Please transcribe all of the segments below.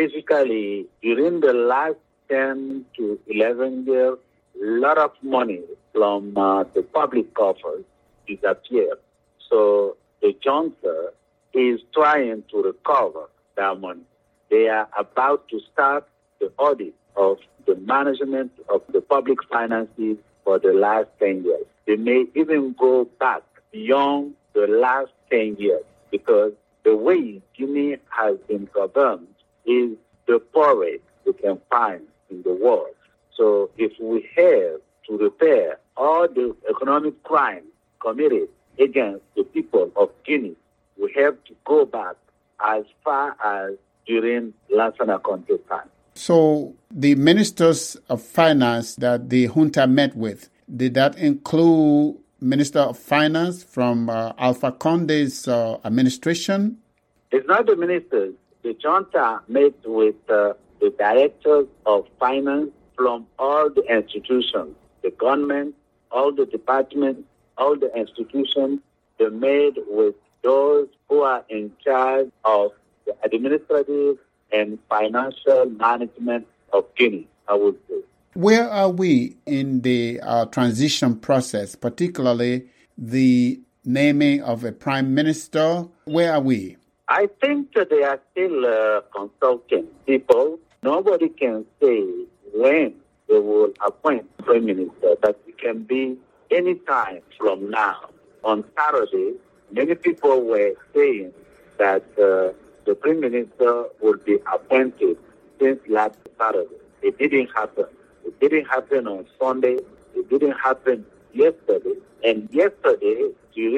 Basically, during the last 10 to 11 years, a lot of money from the public coffers disappeared. So the junta is trying to recover that money. They are about to start the audit of the management of the public finances for the last 10 years. They may even go back beyond the last 10 years because the way Guinea has been governed is the poorest we can find in the world. So if we have to repair all the economic crimes committed against the people of Guinea, we have to go back as far as during Lansana Conte time. So the ministers of finance that the junta met with, did that include Minister of Finance from Alpha Conde's administration? It's not the ministers. The junta met with the directors of finance from all the institutions, the government, all the departments, all the institutions. They met with those who are in charge of the administrative and financial management of Guinea, I would say. Where are we in the transition process, particularly the naming of a prime minister? Where are we? I think that they are still consulting people. Nobody can say when they will appoint prime minister, but it can be any time from now. On Saturday, many people were saying that the prime minister will be appointed since last Saturday. It didn't happen. It didn't happen on Sunday. It didn't happen yesterday. And yesterday,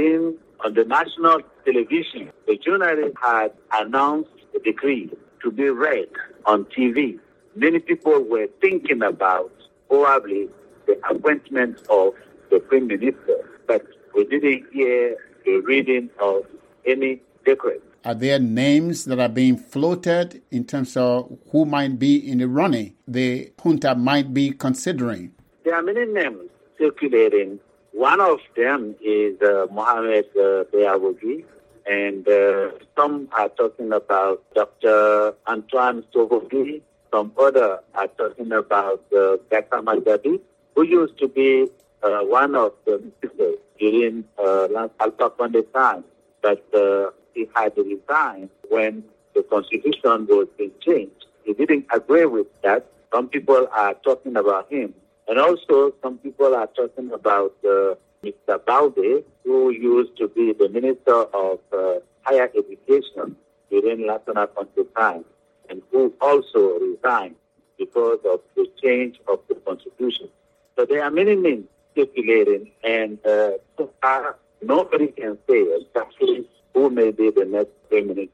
on the national television, the journalist had announced a decree to be read on TV. Many people were thinking about probably the appointment of the prime minister, but we didn't hear the reading of any decree. Are there names that are being floated in terms of who might be in the running the junta might be considering? There are many names circulating. One of them is Mohamed Beawogi, and some are talking about Dr. Antoine Sovogi. Some other are talking about Gata Magadi, who used to be one of the ministers during Alpha Conde time, but he had resigned when the constitution was being changed. He didn't agree with that. Some people are talking about him. And also some people are talking about Mr. Balde, who used to be the Minister of Higher Education during Lansana Conte time, and who also resigned because of the change of the constitution. So there are many names circulating, and so far nobody can say exactly who may be the next prime minister.